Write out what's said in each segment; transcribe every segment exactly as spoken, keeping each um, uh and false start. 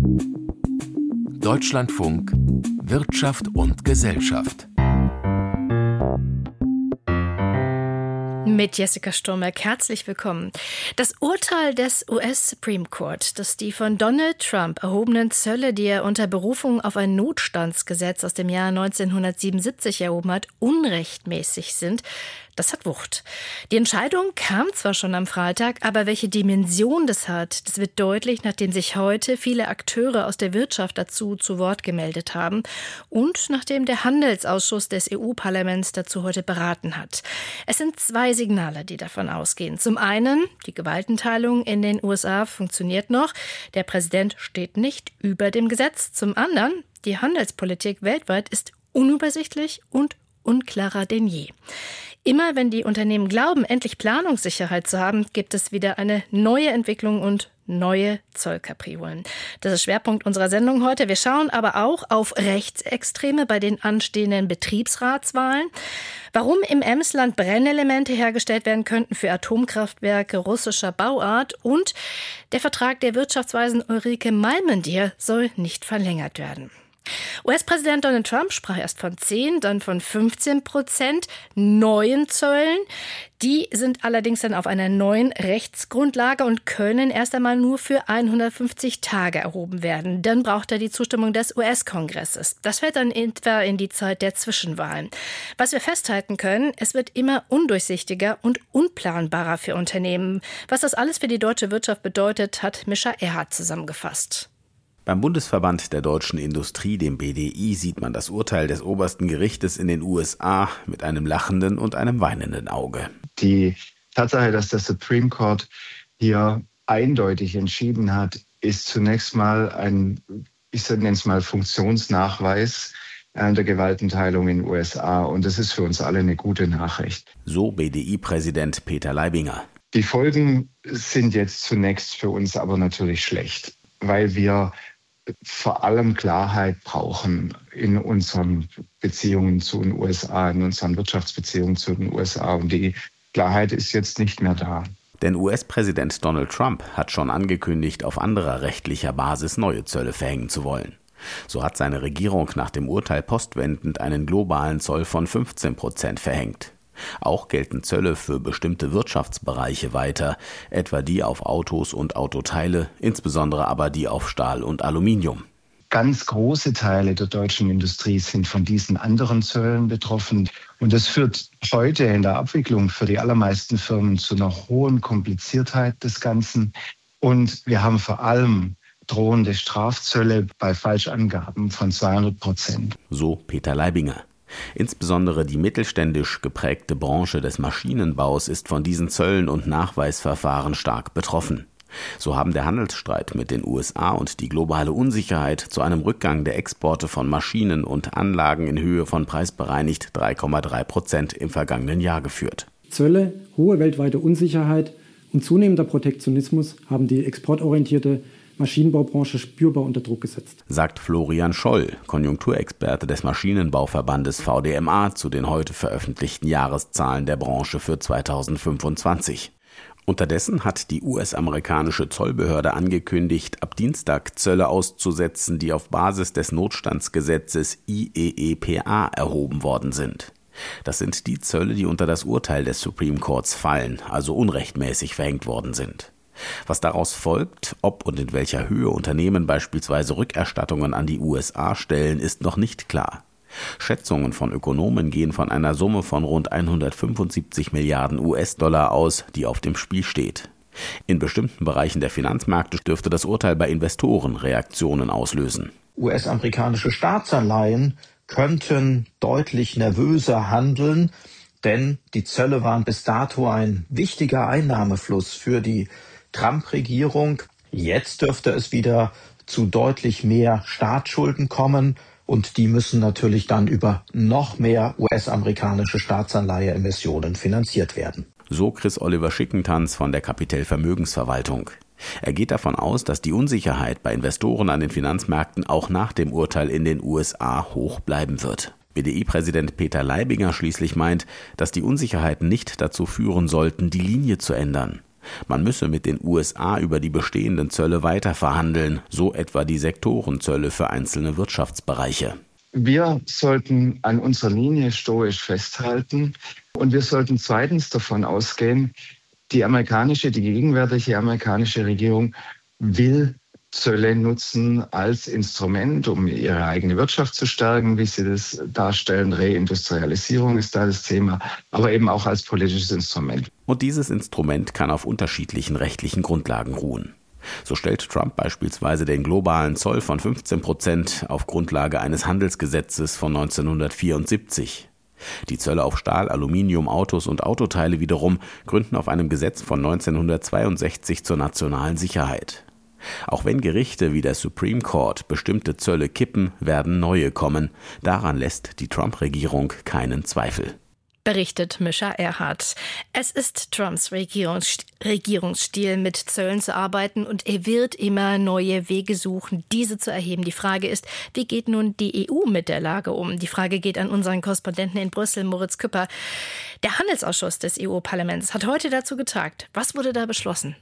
Deutschlandfunk Wirtschaft und Gesellschaft. Mit Jessica Sturmberg herzlich willkommen. Das Urteil des U S Supreme Court, dass die von Donald Trump erhobenen Zölle, die er unter Berufung auf ein Notstandsgesetz aus dem Jahr neunzehnhundertsiebenundsiebzig erhoben hat, unrechtmäßig sind, das hat Wucht. Die Entscheidung kam zwar schon am Freitag, aber welche Dimension das hat, das wird deutlich, nachdem sich heute viele Akteure aus der Wirtschaft dazu zu Wort gemeldet haben und nachdem der Handelsausschuss des E U-Parlaments dazu heute beraten hat. Es sind zwei Signale, die davon ausgehen. Zum einen, die Gewaltenteilung in den U S A funktioniert noch. Der Präsident steht nicht über dem Gesetz. Zum anderen, die Handelspolitik weltweit ist unübersichtlich und unklarer denn je. Immer wenn die Unternehmen glauben, endlich Planungssicherheit zu haben, gibt es wieder eine neue Entwicklung und neue Zollkapriolen. Das ist Schwerpunkt unserer Sendung heute. Wir schauen aber auch auf Rechtsextreme bei den anstehenden Betriebsratswahlen. Warum im Emsland Brennelemente hergestellt werden könnten für Atomkraftwerke russischer Bauart. Und der Vertrag der Wirtschaftsweisen Ulrike Malmendier soll nicht verlängert werden. U S-Präsident Donald Trump sprach erst von zehn, dann von fünfzehn Prozent neuen Zöllen. Die sind allerdings dann auf einer neuen Rechtsgrundlage und können erst einmal nur für hundertfünfzig Tage erhoben werden. Dann braucht er die Zustimmung des U S-Kongresses. Das fällt dann etwa in die Zeit der Zwischenwahlen. Was wir festhalten können, es wird immer undurchsichtiger und unplanbarer für Unternehmen. Was das alles für die deutsche Wirtschaft bedeutet, hat Mischa Erhardt zusammengefasst. Beim Bundesverband der deutschen Industrie, dem B D I, sieht man das Urteil des obersten Gerichtes in den U S A mit einem lachenden und einem weinenden Auge. Die Tatsache, dass der Supreme Court hier eindeutig entschieden hat, ist zunächst mal ein, ich nenne es mal Funktionsnachweis der Gewaltenteilung in den U S A. Und das ist für uns alle eine gute Nachricht. So B D I-Präsident Peter Leibinger. Die Folgen sind jetzt zunächst für uns aber natürlich schlecht, weil wir vor allem Klarheit brauchen in unseren Beziehungen zu den U S A, in unseren Wirtschaftsbeziehungen zu den U S A. Und die Klarheit ist jetzt nicht mehr da. Denn U S-Präsident Donald Trump hat schon angekündigt, auf anderer rechtlicher Basis neue Zölle verhängen zu wollen. So hat seine Regierung nach dem Urteil postwendend einen globalen Zoll von fünfzehn Prozent verhängt. Auch gelten Zölle für bestimmte Wirtschaftsbereiche weiter, etwa die auf Autos und Autoteile, insbesondere aber die auf Stahl und Aluminium. Ganz große Teile der deutschen Industrie sind von diesen anderen Zöllen betroffen. Und das führt heute in der Abwicklung für die allermeisten Firmen zu einer hohen Kompliziertheit des Ganzen. Und wir haben vor allem drohende Strafzölle bei Falschangaben von zweihundert Prozent. So Peter Leibinger. Insbesondere die mittelständisch geprägte Branche des Maschinenbaus ist von diesen Zöllen und Nachweisverfahren stark betroffen. So haben der Handelsstreit mit den U S A und die globale Unsicherheit zu einem Rückgang der Exporte von Maschinen und Anlagen in Höhe von preisbereinigt drei Komma drei Prozent im vergangenen Jahr geführt. Zölle, hohe weltweite Unsicherheit und zunehmender Protektionismus haben die exportorientierte Maschinenbaubranche spürbar unter Druck gesetzt, sagt Florian Scholl, Konjunkturexperte des Maschinenbauverbandes V D M A, zu den heute veröffentlichten Jahreszahlen der Branche für zweitausendfünfundzwanzig. Unterdessen hat die U S-amerikanische Zollbehörde angekündigt, ab Dienstag Zölle auszusetzen, die auf Basis des Notstandsgesetzes I E E P A erhoben worden sind. Das sind die Zölle, die unter das Urteil des Supreme Courts fallen, also unrechtmäßig verhängt worden sind. Was daraus folgt, ob und in welcher Höhe Unternehmen beispielsweise Rückerstattungen an die U S A stellen, ist noch nicht klar. Schätzungen von Ökonomen gehen von einer Summe von rund hundertfünfundsiebzig Milliarden U S-Dollar aus, die auf dem Spiel steht. In bestimmten Bereichen der Finanzmärkte dürfte das Urteil bei Investoren Reaktionen auslösen. U S-amerikanische Staatsanleihen könnten deutlich nervöser handeln, denn die Zölle waren bis dato ein wichtiger Einnahmefluss für die Trump-Regierung. Jetzt dürfte es wieder zu deutlich mehr Staatsschulden kommen und die müssen natürlich dann über noch mehr U S-amerikanische Staatsanleihe-Emissionen finanziert werden. So Chris Oliver Schickentanz von der Capital Vermögensverwaltung. Er geht davon aus, dass die Unsicherheit bei Investoren an den Finanzmärkten auch nach dem Urteil in den U S A hoch bleiben wird. B D I-Präsident Peter Leibinger schließlich meint, dass die Unsicherheiten nicht dazu führen sollten, die Linie zu ändern. Man müsse mit den U S A über die bestehenden Zölle weiter verhandeln, so etwa die Sektorenzölle für einzelne Wirtschaftsbereiche. Wir sollten an unserer Linie stoisch festhalten und wir sollten zweitens davon ausgehen, die amerikanische, die gegenwärtige amerikanische Regierung will Zölle nutzen als Instrument, um ihre eigene Wirtschaft zu stärken, wie sie das darstellen. Reindustrialisierung ist da das Thema, aber eben auch als politisches Instrument. Und dieses Instrument kann auf unterschiedlichen rechtlichen Grundlagen ruhen. So stellt Trump beispielsweise den globalen Zoll von fünfzehn Prozent auf Grundlage eines Handelsgesetzes von neunzehnhundertvierundsiebzig. Die Zölle auf Stahl, Aluminium, Autos und Autoteile wiederum gründen auf einem Gesetz von neunzehnhundertzweiundsechzig zur nationalen Sicherheit. Auch wenn Gerichte wie der Supreme Court bestimmte Zölle kippen, werden neue kommen. Daran lässt die Trump-Regierung keinen Zweifel. Berichtet Mischa Erhardt. Es ist Trumps Regierungsstil, mit Zöllen zu arbeiten, und er wird immer neue Wege suchen, diese zu erheben. Die Frage ist, wie geht nun die E U mit der Lage um? Die Frage geht an unseren Korrespondenten in Brüssel, Moritz Küpper. Der Handelsausschuss des E U-Parlaments hat heute dazu getagt. Was wurde da beschlossen?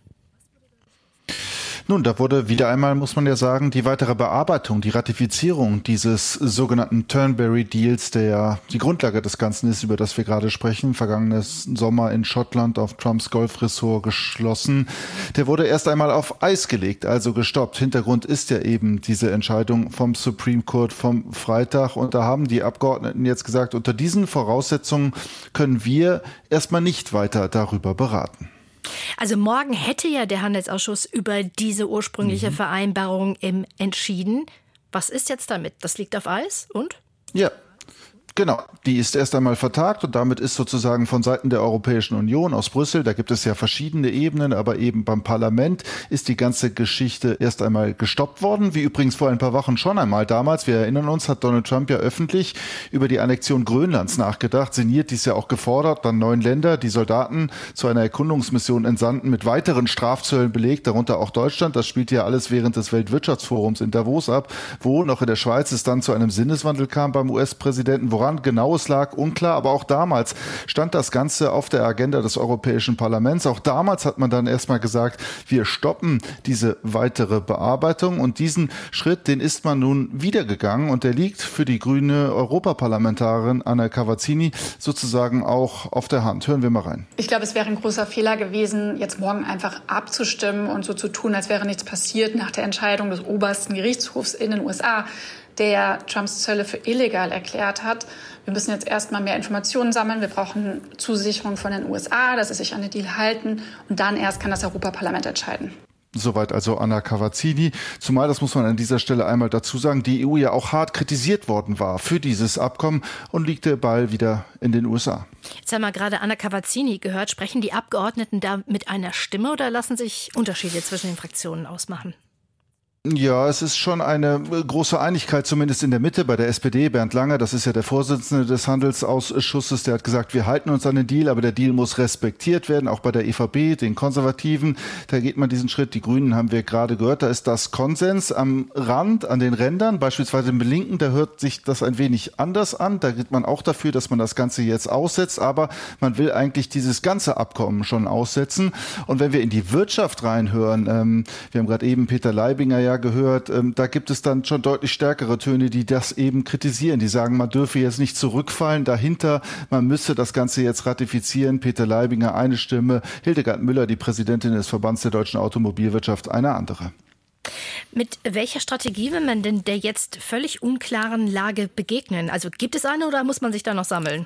Nun, da wurde wieder einmal, muss man ja sagen, die weitere Bearbeitung, die Ratifizierung dieses sogenannten Turnberry-Deals, der ja die Grundlage des Ganzen ist, über das wir gerade sprechen, vergangenes Sommer in Schottland auf Trumps Golfressort geschlossen. Der wurde erst einmal auf Eis gelegt, also gestoppt. Hintergrund ist ja eben diese Entscheidung vom Supreme Court vom Freitag. Und da haben die Abgeordneten jetzt gesagt, unter diesen Voraussetzungen können wir erstmal nicht weiter darüber beraten. Also morgen hätte ja der Handelsausschuss über diese ursprüngliche mhm. Vereinbarung im entschieden. Was ist jetzt damit? Das liegt auf Eis und? Ja. Genau, die ist erst einmal vertagt und damit ist sozusagen von Seiten der Europäischen Union aus Brüssel, da gibt es ja verschiedene Ebenen, aber eben beim Parlament ist die ganze Geschichte erst einmal gestoppt worden, wie übrigens vor ein paar Wochen schon einmal damals. Wir erinnern uns, hat Donald Trump ja öffentlich über die Annexion Grönlands nachgedacht, signiert dies ja auch gefordert, dann neun Länder, die Soldaten zu einer Erkundungsmission entsandten, mit weiteren Strafzöllen belegt, darunter auch Deutschland. Das spielt ja alles während des Weltwirtschaftsforums in Davos ab, wo noch in der Schweiz es dann zu einem Sinneswandel kam beim U S-Präsidenten, woran genau es lag, unklar, aber auch damals stand das Ganze auf der Agenda des Europäischen Parlaments. Auch damals hat man dann erstmal gesagt, wir stoppen diese weitere Bearbeitung, und diesen Schritt, den ist man nun wieder gegangen, und der liegt für die grüne Europaparlamentarierin Anna Cavazzini sozusagen auch auf der Hand. Hören wir mal rein. Ich glaube, es wäre ein großer Fehler gewesen, jetzt morgen einfach abzustimmen und so zu tun, als wäre nichts passiert nach der Entscheidung des obersten Gerichtshofs in den U S A, der Trumps Zölle für illegal erklärt hat. Wir müssen jetzt erstmal mehr Informationen sammeln. Wir brauchen Zusicherung von den U S A, dass sie sich an den Deal halten. Und dann erst kann das Europaparlament entscheiden. Soweit also Anna Cavazzini. Zumal, das muss man an dieser Stelle einmal dazu sagen, die E U ja auch hart kritisiert worden war für dieses Abkommen, und liegt der Ball wieder in den U S A. Jetzt haben wir gerade Anna Cavazzini gehört. Sprechen die Abgeordneten da mit einer Stimme oder lassen sich Unterschiede zwischen den Fraktionen ausmachen? Ja, es ist schon eine große Einigkeit, zumindest in der Mitte bei der S P D. Bernd Lange, das ist ja der Vorsitzende des Handelsausschusses, der hat gesagt, wir halten uns an den Deal, aber der Deal muss respektiert werden, auch bei der E V P, den Konservativen. Da geht man diesen Schritt. Die Grünen haben wir gerade gehört, da ist das Konsens. Am Rand, an den Rändern, beispielsweise im Linken, da hört sich das ein wenig anders an. Da geht man auch dafür, dass man das Ganze jetzt aussetzt, aber man will eigentlich dieses ganze Abkommen schon aussetzen. Und wenn wir in die Wirtschaft reinhören, ähm, wir haben gerade eben Peter Leibinger ja gehört, ähm, da gibt es dann schon deutlich stärkere Töne, die das eben kritisieren. Die sagen, man dürfe jetzt nicht zurückfallen dahinter, man müsse das Ganze jetzt ratifizieren. Peter Leibinger eine Stimme, Hildegard Müller, die Präsidentin des Verbands der deutschen Automobilwirtschaft, eine andere. Mit welcher Strategie will man denn der jetzt völlig unklaren Lage begegnen? Also gibt es eine oder muss man sich da noch sammeln?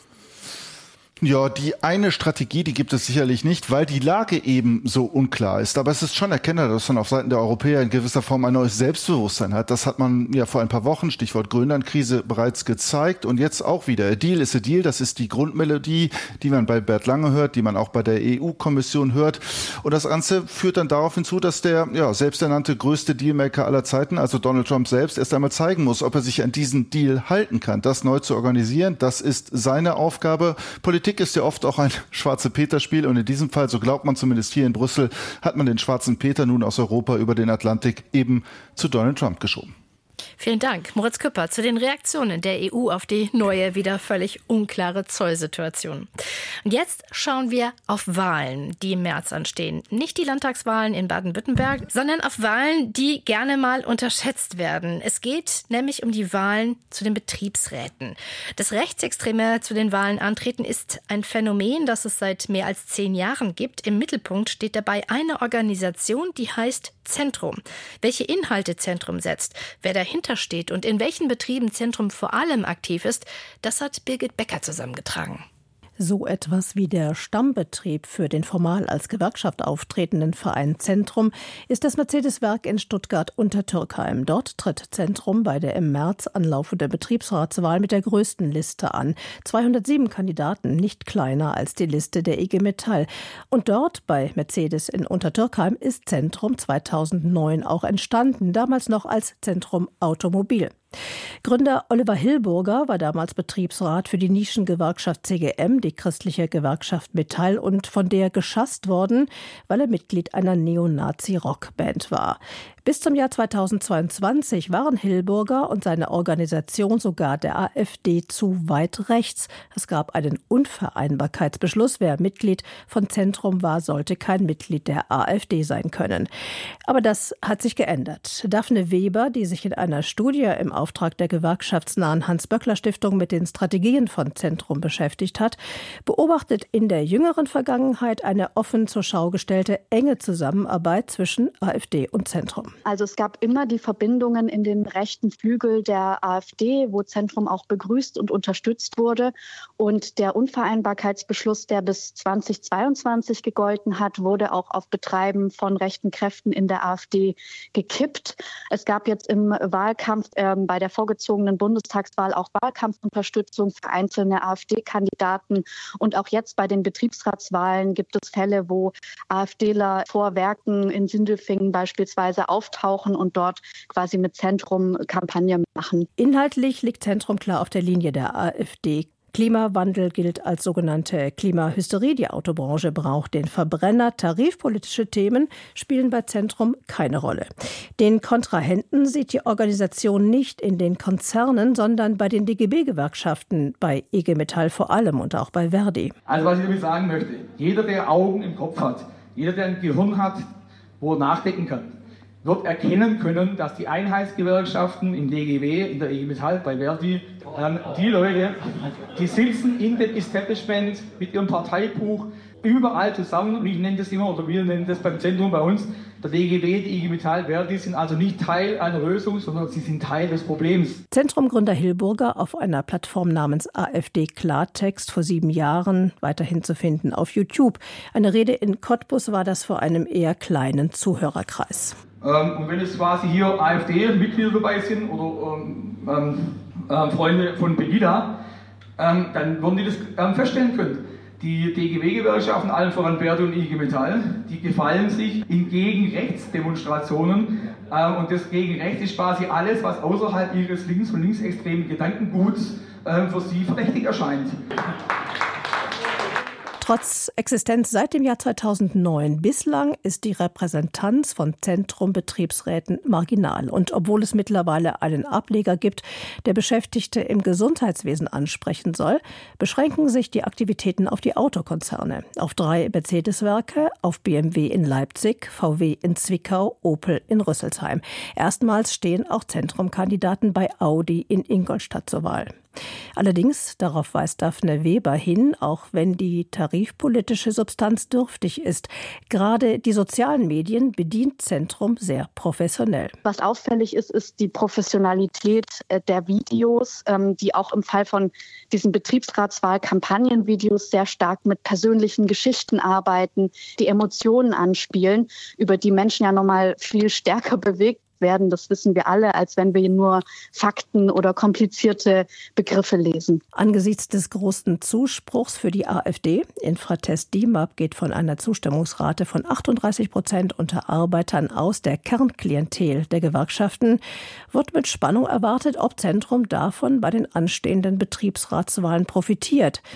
Ja, die eine Strategie, die gibt es sicherlich nicht, weil die Lage eben so unklar ist. Aber es ist schon erkennbar, dass man auf Seiten der Europäer in gewisser Form ein neues Selbstbewusstsein hat. Das hat man ja vor ein paar Wochen, Stichwort Grönland-Krise, bereits gezeigt. Und jetzt auch wieder. A Deal is a Deal, das ist die Grundmelodie, die man bei Bernd Lange hört, die man auch bei der E U-Kommission hört. Und das Ganze führt dann darauf hinzu, dass der ja selbsternannte größte Dealmaker aller Zeiten, also Donald Trump selbst, erst einmal zeigen muss, ob er sich an diesen Deal halten kann. Das neu zu organisieren, das ist seine Aufgabe. Politik ist ja oft auch ein Schwarze-Peter-Spiel, und in diesem Fall, so glaubt man zumindest hier in Brüssel, hat man den schwarzen Peter nun aus Europa über den Atlantik eben zu Donald Trump geschoben. Vielen Dank, Moritz Küpper, zu den Reaktionen der E U auf die neue, wieder völlig unklare Zollsituation. Und jetzt schauen wir auf Wahlen, die im März anstehen. Nicht die Landtagswahlen in Baden-Württemberg, sondern auf Wahlen, die gerne mal unterschätzt werden. Es geht nämlich um die Wahlen zu den Betriebsräten. Dass Rechtsextreme zu den Wahlen antreten, ist ein Phänomen, das es seit mehr als zehn Jahren gibt. Im Mittelpunkt steht dabei eine Organisation, die heißt Zentrum. Welche Inhalte Zentrum setzt, wer dahinter steht und in welchen Betrieben Zentrum vor allem aktiv ist, das hat Birgit Becker zusammengetragen. So etwas wie der Stammbetrieb für den formal als Gewerkschaft auftretenden Verein Zentrum ist das Mercedes-Werk in Stuttgart-Untertürkheim. Dort tritt Zentrum bei der im März anlaufenden Betriebsratswahl mit der größten Liste an. zweihundertsieben Kandidaten, nicht kleiner als die Liste der I G Metall. Und dort bei Mercedes in Untertürkheim ist Zentrum zweitausendneun auch entstanden, damals noch als Zentrum Automobil. Gründer Oliver Hillburger war damals Betriebsrat für die Nischengewerkschaft C G M, die christliche Gewerkschaft Metall, und von der geschasst worden, weil er Mitglied einer Neonazi-Rockband war. Bis zum Jahr zweitausendzweiundzwanzig waren Hillburger und seine Organisation sogar der AfD zu weit rechts. Es gab einen Unvereinbarkeitsbeschluss. Wer Mitglied von Zentrum war, sollte kein Mitglied der AfD sein können. Aber das hat sich geändert. Daphne Weber, die sich in einer Studie im Auftrag der gewerkschaftsnahen Hans-Böckler-Stiftung mit den Strategien von Zentrum beschäftigt hat, beobachtet in der jüngeren Vergangenheit eine offen zur Schau gestellte enge Zusammenarbeit zwischen AfD und Zentrum. Also es gab immer die Verbindungen in den rechten Flügel der AfD, wo Zentrum auch begrüßt und unterstützt wurde. Und der Unvereinbarkeitsbeschluss, der bis zweitausendzweiundzwanzig gegolten hat, wurde auch auf Betreiben von rechten Kräften in der AfD gekippt. Es gab jetzt im Wahlkampf äh, bei der vorgezogenen Bundestagswahl auch Wahlkampfunterstützung für einzelne AfD-Kandidaten. Und auch jetzt bei den Betriebsratswahlen gibt es Fälle, wo AfDler vor Werken in Sindelfingen beispielsweise auftauchen und dort quasi mit Zentrum Kampagne machen. Inhaltlich liegt Zentrum klar auf der Linie der AfD. Klimawandel gilt als sogenannte Klimahysterie. Die Autobranche braucht den Verbrenner. Tarifpolitische Themen spielen bei Zentrum keine Rolle. Den Kontrahenten sieht die Organisation nicht in den Konzernen, sondern bei den D G B-Gewerkschaften, bei I G Metall vor allem und auch bei Verdi. Also was ich damit sagen möchte, jeder, der Augen im Kopf hat, jeder, der ein Gehirn hat, wo er nachdenken kann, wird erkennen können, dass die Einheitsgewerkschaften im D G B, in der I G Metall, bei Verdi, ähm, die Leute, die sitzen in dem Establishment mit ihrem Parteibuch überall zusammen, und ich nenne das immer, oder wir nennen das beim Zentrum bei uns, der D G B, die I G Metall, Verdi sind also nicht Teil einer Lösung, sondern sie sind Teil des Problems. Zentrumgründer Hillburger auf einer Plattform namens AfD Klartext vor sieben Jahren, weiterhin zu finden auf YouTube. Eine Rede in Cottbus war das vor einem eher kleinen Zuhörerkreis. Ähm, und wenn es quasi hier AfD-Mitglieder dabei sind oder ähm, ähm, Freunde von Pegida, ähm, dann würden die das ähm, feststellen können. Die D G B-Gewerkschaften, allen voran Verdi und I G Metall, die gefallen sich in Gegen-Rechts-Demonstrationen. Ähm, und das Gegen-Rechts ist quasi alles, was außerhalb ihres links- und linksextremen Gedankenguts ähm, für sie verdächtig erscheint. Trotz Existenz seit dem Jahr zweitausendneun bislang ist die Repräsentanz von Zentrum-Betriebsräten marginal. Und obwohl es mittlerweile einen Ableger gibt, der Beschäftigte im Gesundheitswesen ansprechen soll, beschränken sich die Aktivitäten auf die Autokonzerne. Auf drei Mercedes-Werke, auf B M W in Leipzig, V W in Zwickau, Opel in Rüsselsheim. Erstmals stehen auch Zentrum-Kandidaten bei Audi in Ingolstadt zur Wahl. Allerdings, darauf weist Daphne Weber hin, auch wenn die tarifpolitische Substanz dürftig ist, gerade die sozialen Medien bedient Zentrum sehr professionell. Was auffällig ist, ist die Professionalität der Videos, die auch im Fall von diesen Betriebsratswahl-Kampagnenvideos sehr stark mit persönlichen Geschichten arbeiten, die Emotionen anspielen, über die Menschen ja nochmal viel stärker bewegt werden, das wissen wir alle, als wenn wir nur Fakten oder komplizierte Begriffe lesen. Angesichts des großen Zuspruchs für die AfD, Infratest D I M A P geht von einer Zustimmungsrate von achtunddreißig Prozent unter Arbeitern aus, der Kernklientel der Gewerkschaften, wird mit Spannung erwartet, ob Zentrum davon bei den anstehenden Betriebsratswahlen profitiert.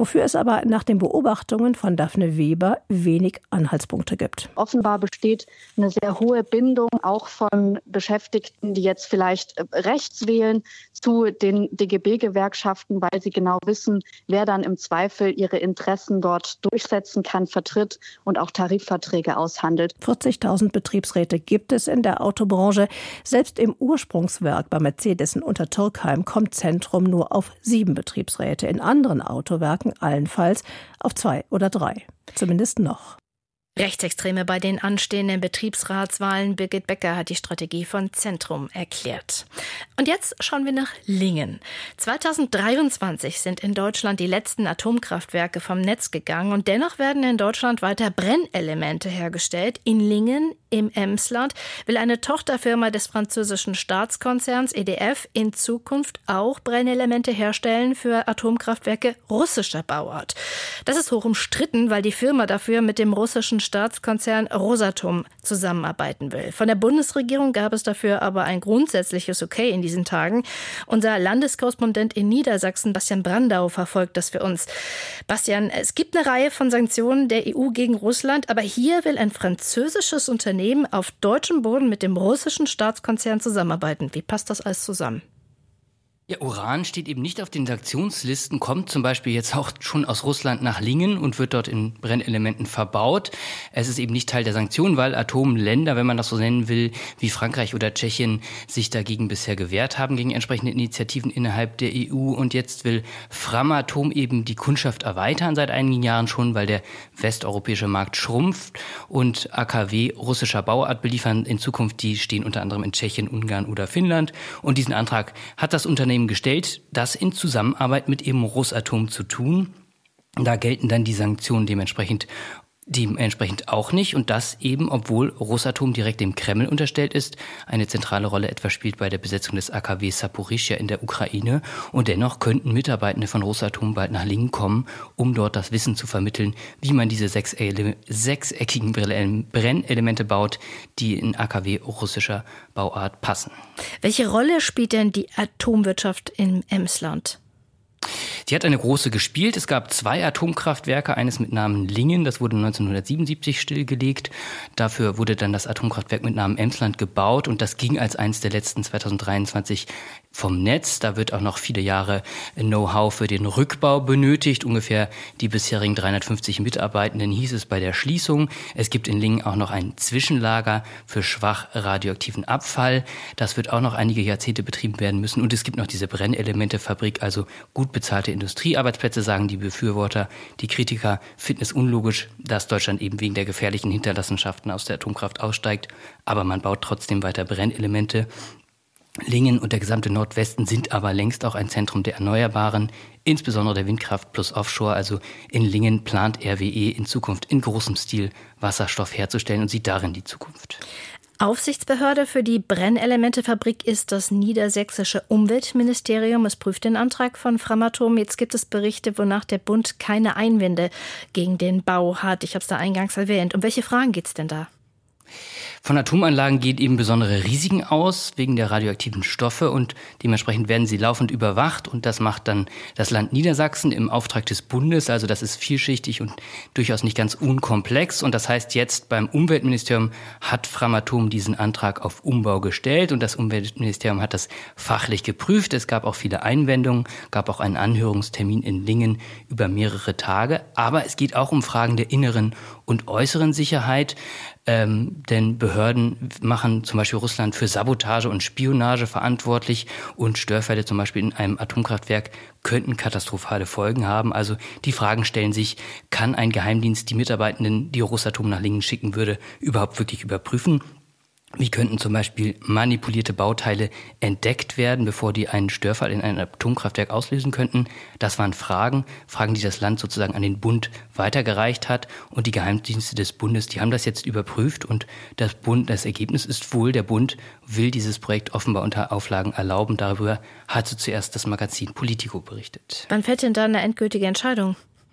wofür es aber nach den Beobachtungen von Daphne Weber wenig Anhaltspunkte gibt. Offenbar besteht eine sehr hohe Bindung auch von Beschäftigten, die jetzt vielleicht rechts wählen, zu den D G B-Gewerkschaften, weil sie genau wissen, wer dann im Zweifel ihre Interessen dort durchsetzen kann, vertritt und auch Tarifverträge aushandelt. vierzigtausend Betriebsräte gibt es in der Autobranche. Selbst im Ursprungswerk bei Mercedes in Untertürkheim kommt Zentrum nur auf sieben Betriebsräte. In anderen Autowerken allenfalls auf zwei oder drei. Zumindest noch. Rechtsextreme bei den anstehenden Betriebsratswahlen. Birgit Becker hat die Strategie von Zentrum erklärt. Und jetzt schauen wir nach Lingen. zweitausenddreiundzwanzig sind in Deutschland die letzten Atomkraftwerke vom Netz gegangen und dennoch werden in Deutschland weiter Brennelemente hergestellt. In Lingen im Emsland will eine Tochterfirma des französischen Staatskonzerns E D F in Zukunft auch Brennelemente herstellen für Atomkraftwerke russischer Bauart. Das ist hoch umstritten, weil die Firma dafür mit dem russischen Staatskonzern Rosatom zusammenarbeiten will. Von der Bundesregierung gab es dafür aber ein grundsätzliches Okay in diesen Tagen. Unser Landeskorrespondent in Niedersachsen, Bastian Brandau, verfolgt das für uns. Bastian, es gibt eine Reihe von Sanktionen der E U gegen Russland, aber hier will ein französisches Unternehmen auf deutschem Boden mit dem russischen Staatskonzern zusammenarbeiten. Wie passt das alles zusammen? Ja, Uran steht eben nicht auf den Sanktionslisten, kommt zum Beispiel jetzt auch schon aus Russland nach Lingen und wird dort in Brennelementen verbaut. Es ist eben nicht Teil der Sanktionen, weil Atomländer, wenn man das so nennen will, wie Frankreich oder Tschechien, sich dagegen bisher gewehrt haben, gegen entsprechende Initiativen innerhalb der E U. Und jetzt will Framatome eben die Kundschaft erweitern, seit einigen Jahren schon, weil der westeuropäische Markt schrumpft und A K W russischer Bauart beliefern in Zukunft. Die stehen unter anderem in Tschechien, Ungarn oder Finnland. Und diesen Antrag hat das Unternehmen gestellt, das in Zusammenarbeit mit eben Rosatom zu tun. Da gelten dann die Sanktionen dementsprechend dementsprechend auch nicht und das eben, obwohl Rosatom direkt dem Kreml unterstellt ist, eine zentrale Rolle etwa spielt bei der Besetzung des A K W Saporischschja in der Ukraine und dennoch könnten Mitarbeitende von Rosatom bald nach Lingen kommen, um dort das Wissen zu vermitteln, wie man diese sechs ele- sechseckigen Brennelemente baut, die in A K W russischer Bauart passen. Welche Rolle spielt denn die Atomwirtschaft im Emsland? Sie hat eine große gespielt. Es gab zwei Atomkraftwerke, eines mit Namen Lingen, das wurde neunzehnhundertsiebenundsiebzig stillgelegt. Dafür wurde dann das Atomkraftwerk mit Namen Emsland gebaut und das ging als eines der letzten zweitausenddreiundzwanzig vom Netz. Da wird auch noch viele Jahre Know-how für den Rückbau benötigt. Ungefähr die bisherigen dreihundertfünfzig Mitarbeitenden hieß es bei der Schließung. Es gibt in Lingen auch noch ein Zwischenlager für schwach radioaktiven Abfall. Das wird auch noch einige Jahrzehnte betrieben werden müssen. Und es gibt noch diese Brennelementefabrik, also gut bezahlte Industriearbeitsplätze, sagen die Befürworter. Die Kritiker finden es unlogisch, dass Deutschland eben wegen der gefährlichen Hinterlassenschaften aus der Atomkraft aussteigt. Aber man baut trotzdem weiter Brennelemente. Lingen und der gesamte Nordwesten sind aber längst auch ein Zentrum der Erneuerbaren, insbesondere der Windkraft plus Offshore. Also in Lingen plant R W E in Zukunft in großem Stil Wasserstoff herzustellen und sieht darin die Zukunft. Aufsichtsbehörde für die Brennelementefabrik ist das niedersächsische Umweltministerium. Es prüft den Antrag von Framatome. Jetzt gibt es Berichte, wonach der Bund keine Einwände gegen den Bau hat. Ich habe es da eingangs erwähnt. Um welche Fragen geht es denn da? Von Atomanlagen geht eben besondere Risiken aus, wegen der radioaktiven Stoffe und dementsprechend werden sie laufend überwacht und das macht dann das Land Niedersachsen im Auftrag des Bundes, also das ist vielschichtig und durchaus nicht ganz unkomplex und das heißt jetzt beim Umweltministerium hat Framatome diesen Antrag auf Umbau gestellt und das Umweltministerium hat das fachlich geprüft. Es gab auch viele Einwendungen, gab auch einen Anhörungstermin in Lingen über mehrere Tage, aber es geht auch um Fragen der inneren und äußeren Sicherheit. Ähm, denn Behörden machen zum Beispiel Russland für Sabotage und Spionage verantwortlich und Störfälle zum Beispiel in einem Atomkraftwerk könnten katastrophale Folgen haben. Also die Fragen stellen sich, kann ein Geheimdienst die Mitarbeitenden, die Rosatom nach Lingen schicken würde, überhaupt wirklich überprüfen? Wie könnten zum Beispiel manipulierte Bauteile entdeckt werden, bevor die einen Störfall in ein Atomkraftwerk auslösen könnten? Das waren Fragen, Fragen, die das Land sozusagen an den Bund weitergereicht hat. Und die Geheimdienste des Bundes, die haben das jetzt überprüft. Und das Bund, das Ergebnis ist wohl, der Bund will dieses Projekt offenbar unter Auflagen erlauben. Darüber hatte zuerst das Magazin Politico berichtet. Wann fällt denn da eine endgültige Entscheidung?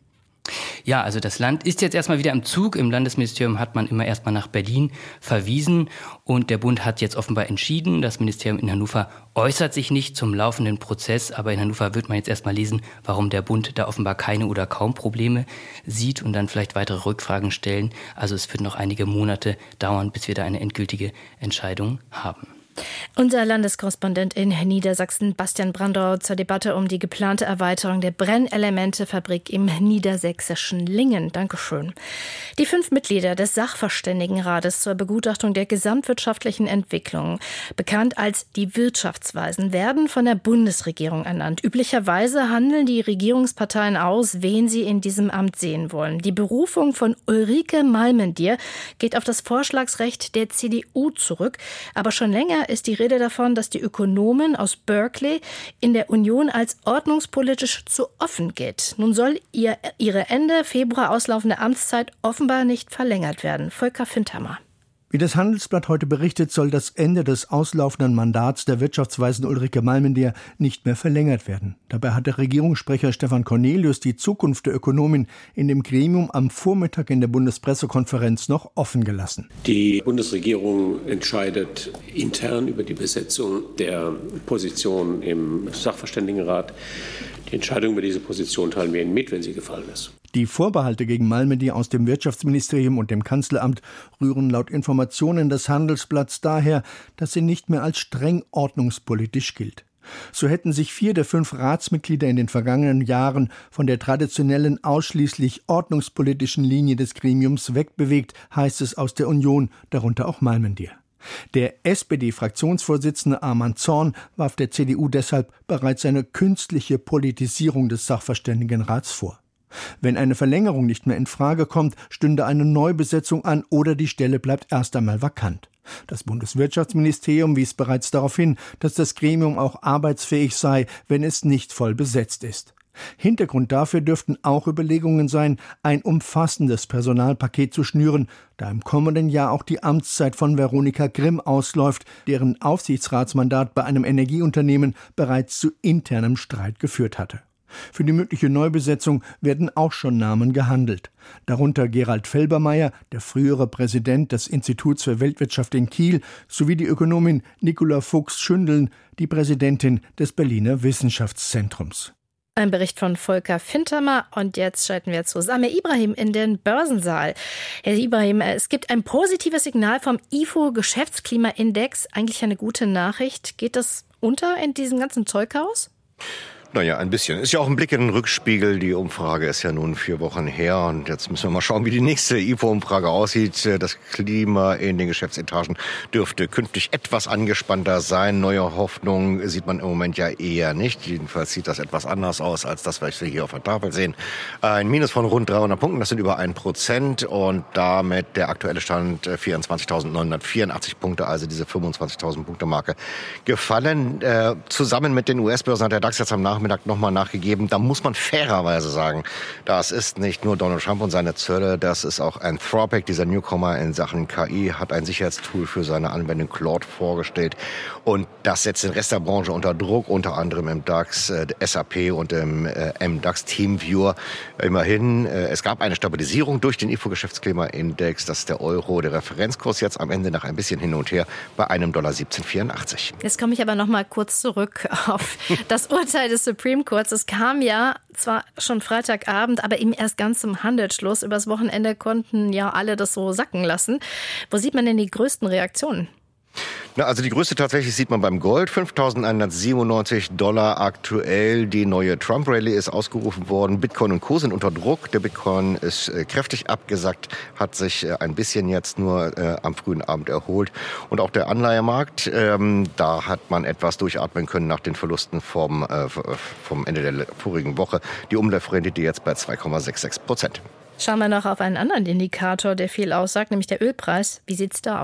Ja, also das Land ist jetzt erstmal wieder im Zug. Im Landesministerium hat man immer erstmal nach Berlin verwiesen und der Bund hat jetzt offenbar entschieden. Das Ministerium in Hannover äußert sich nicht zum laufenden Prozess, aber in Hannover wird man jetzt erstmal lesen, warum der Bund da offenbar keine oder kaum Probleme sieht und dann vielleicht weitere Rückfragen stellen. Also es wird noch einige Monate dauern, bis wir da eine endgültige Entscheidung haben. Unser Landeskorrespondent in Niedersachsen, Bastian Brandau, zur Debatte um die geplante Erweiterung der Brennelementefabrik im niedersächsischen Lingen. Dankeschön. Die fünf Mitglieder des Sachverständigenrates zur Begutachtung der gesamtwirtschaftlichen Entwicklung, bekannt als die Wirtschaftsweisen, werden von der Bundesregierung ernannt. Üblicherweise handeln die Regierungsparteien aus, wen sie in diesem Amt sehen wollen. Die Berufung von Ulrike Malmendier geht auf das Vorschlagsrecht der C D U zurück, aber schon länger ist die Rede davon, dass die Ökonomin aus Berkeley in der Union als ordnungspolitisch zu offen gilt. Nun soll ihr, ihre Ende Februar auslaufende Amtszeit offenbar nicht verlängert werden. Volker Findhammer. Wie das Handelsblatt heute berichtet, soll das Ende des auslaufenden Mandats der Wirtschaftsweisen Ulrike Malmendier nicht mehr verlängert werden. Dabei hat der Regierungssprecher Stefan Cornelius die Zukunft der Ökonomin in dem Gremium am Vormittag in der Bundespressekonferenz noch offen gelassen. Die Bundesregierung entscheidet intern über die Besetzung der Position im Sachverständigenrat. Die Entscheidung über diese Position teilen wir Ihnen mit, wenn sie gefallen ist. Die Vorbehalte gegen Malmendier aus dem Wirtschaftsministerium und dem Kanzleramt rühren laut Informationen des Handelsblatts daher, dass sie nicht mehr als streng ordnungspolitisch gilt. So hätten sich vier der fünf Ratsmitglieder in den vergangenen Jahren von der traditionellen, ausschließlich ordnungspolitischen Linie des Gremiums wegbewegt, heißt es aus der Union, darunter auch Malmendier. Der S P D-Fraktionsvorsitzende Arman Zorn warf der C D U deshalb bereits eine künstliche Politisierung des Sachverständigenrats vor. Wenn eine Verlängerung nicht mehr in Frage kommt, stünde eine Neubesetzung an oder die Stelle bleibt erst einmal vakant. Das Bundeswirtschaftsministerium wies bereits darauf hin, dass das Gremium auch arbeitsfähig sei, wenn es nicht voll besetzt ist. Hintergrund dafür dürften auch Überlegungen sein, ein umfassendes Personalpaket zu schnüren, da im kommenden Jahr auch die Amtszeit von Veronika Grimm ausläuft, deren Aufsichtsratsmandat bei einem Energieunternehmen bereits zu internem Streit geführt hatte. Für die mögliche Neubesetzung werden auch schon Namen gehandelt. Darunter Gerald Felbermayr, der frühere Präsident des Instituts für Weltwirtschaft in Kiel, sowie die Ökonomin Nicola Fuchs-Schündeln, die Präsidentin des Berliner Wissenschaftszentrums. Ein Bericht von Volker Findhammer und jetzt schalten wir zu Samir Ibrahim in den Börsensaal. Herr Ibrahim, es gibt ein positives Signal vom I F O-Geschäftsklimaindex. Eigentlich eine gute Nachricht. Geht das unter in diesem ganzen Zeughaus? Naja, ein bisschen. Ist ja auch ein Blick in den Rückspiegel. Die Umfrage ist ja nun vier Wochen her. Und jetzt müssen wir mal schauen, wie die nächste I F O-Umfrage aussieht. Das Klima in den Geschäftsetagen dürfte künftig etwas angespannter sein. Neue Hoffnung sieht man im Moment ja eher nicht. Jedenfalls sieht das etwas anders aus, als das, was wir hier auf der Tafel sehen. Ein Minus von rund dreihundert Punkten, das sind über ein Prozent. Und damit der aktuelle Stand vierundzwanzigtausendneunhundertvierundachtzig Punkte, also diese fünfundzwanzigtausend Punkte Marke gefallen. Äh, zusammen mit den U S-Börsen hat der DAX jetzt am Nachmittag Nachmittag nochmal nachgegeben. Da muss man fairerweise sagen, das ist nicht nur Donald Trump und seine Zölle, das ist auch Anthropic, dieser Newcomer in Sachen K I, hat ein Sicherheitstool für seine Anwendung Claude vorgestellt. Und das setzt den Rest der Branche unter Druck, unter anderem im DAX, äh, S A P und im äh, M DAX Teamviewer. Immerhin, äh, es gab eine Stabilisierung durch den I F O-Geschäftsklimaindex. Das ist der Euro, der Referenzkurs jetzt am Ende nach ein bisschen hin und her bei einem Dollar siebzehn vierundachtzig. Jetzt komme ich aber noch mal kurz zurück auf das Urteil des Supreme Courts. Es kam ja zwar schon Freitagabend, aber eben erst ganz zum Handelsschluss. Übers Wochenende konnten ja alle das so sacken lassen. Wo sieht man denn die größten Reaktionen? Na, also die größte tatsächlich sieht man beim Gold, fünftausendeinhundertsiebenundneunzig Dollar aktuell. Die neue Trump-Rallye ist ausgerufen worden. Bitcoin und Co. sind unter Druck. Der Bitcoin ist äh, kräftig abgesackt, hat sich äh, ein bisschen jetzt nur äh, am frühen Abend erholt. Und auch der Anleihemarkt, ähm, da hat man etwas durchatmen können nach den Verlusten vom, äh, vom Ende der vorigen Woche. Die Umlaufrendite jetzt bei zwei Komma sechsundsechzig Prozent. Schauen wir noch auf einen anderen Indikator, der viel aussagt, nämlich der Ölpreis. Wie sieht's da aus?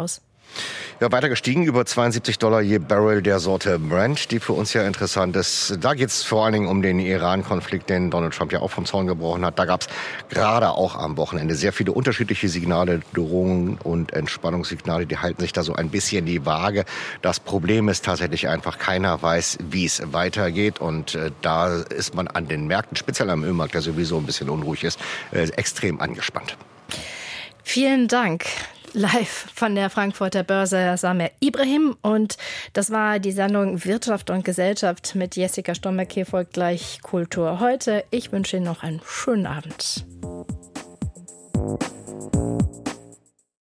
Ja, weiter gestiegen, über zweiundsiebzig Dollar je Barrel der Sorte Brent, die für uns ja interessant ist. Da geht es vor allen Dingen um den Iran-Konflikt, den Donald Trump ja auch vom Zaun gebrochen hat. Da gab es gerade auch am Wochenende sehr viele unterschiedliche Signale, Drohungen und Entspannungssignale. Die halten sich da so ein bisschen die Waage. Das Problem ist tatsächlich einfach, keiner weiß, wie es weitergeht. Und äh, da ist man an den Märkten, speziell am Ölmarkt, der sowieso ein bisschen unruhig ist, äh, extrem angespannt. Vielen Dank. Live von der Frankfurter Börse Samer Ibrahim. Und das war die Sendung Wirtschaft und Gesellschaft mit Jessica Stomberg. Hier folgt gleich Kultur heute. Ich wünsche Ihnen noch einen schönen Abend.